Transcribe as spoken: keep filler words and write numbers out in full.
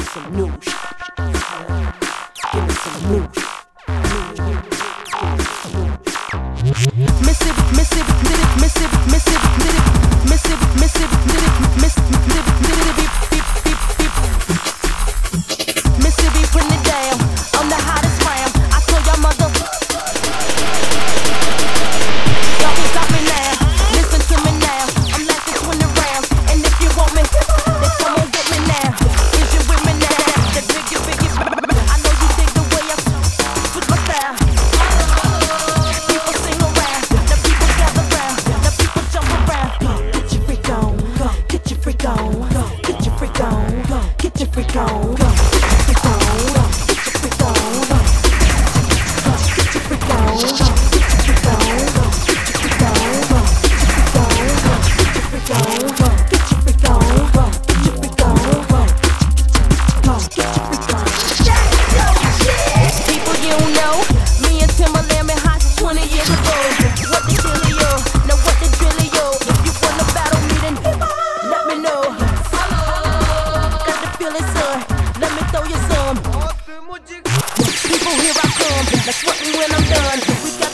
some new shit. Give me some new shit. Mississippi, Mississippi, Mississippi, Mississippi, Mississippi, Mississippi, Mississippi, Mississippi, putting it down. I'm the hottest round. I told y'all mother, y'all can stop me now. Listen to me now. I'm like this twenty rounds, and if you want me, then come on get me now. Is you with me now? The biggie, biggie, I know you dig the way I switch my style. People sing around, the people gather round, the people jump around. Get your freak on, get your freak on, get your freak on, get your freak on. People, here I come. Let's work when I'm done. We